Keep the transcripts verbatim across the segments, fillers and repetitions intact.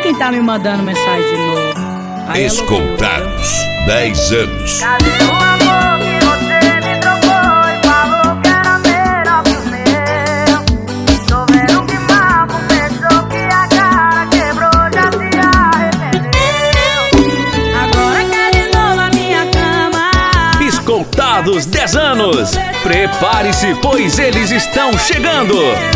Quem tá me mandando mensagem de novo? Aí Escoltados, dez anos. Cadê o amor que você me trocou e falou que era melhor que o meu? Tô vendo que mal começou, que a cara quebrou, já se arrependeu. Agora quer de novo a minha cama. Escoltados, dez anos. Prepare-se, pois eles estão chegando.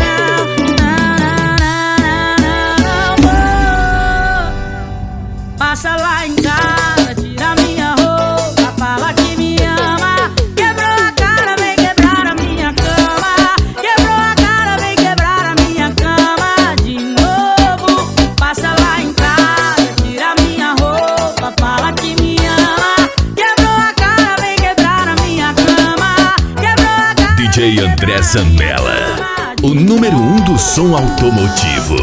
Passa lá em casa, tira minha roupa, fala que me ama. Quebrou a cara, vem quebrar a minha cama. Quebrou a cara, vem quebrar a minha cama de novo. Passa lá em casa, tira minha roupa, fala que me ama. Quebrou a cara, vem quebrar a minha cama. Quebrou a cara. D J André Zambella, o número um do som automotivo.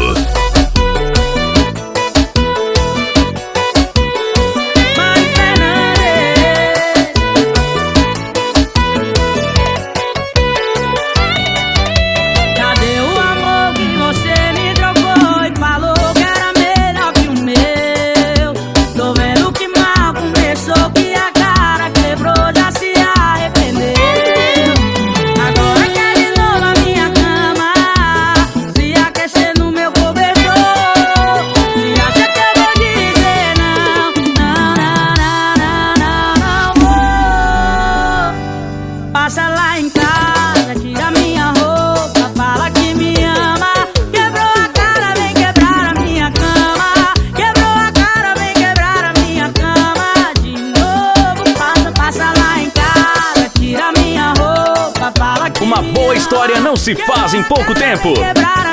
Passa lá em casa, tira minha roupa, fala que me ama. Quebrou a cara, vem quebrar a minha cama. Quebrou a cara, vem quebrar a minha cama de novo. Passa, passa lá em casa, tira minha roupa, fala que Uma me boa ama. história não se faz em pouco tempo. Quebrar a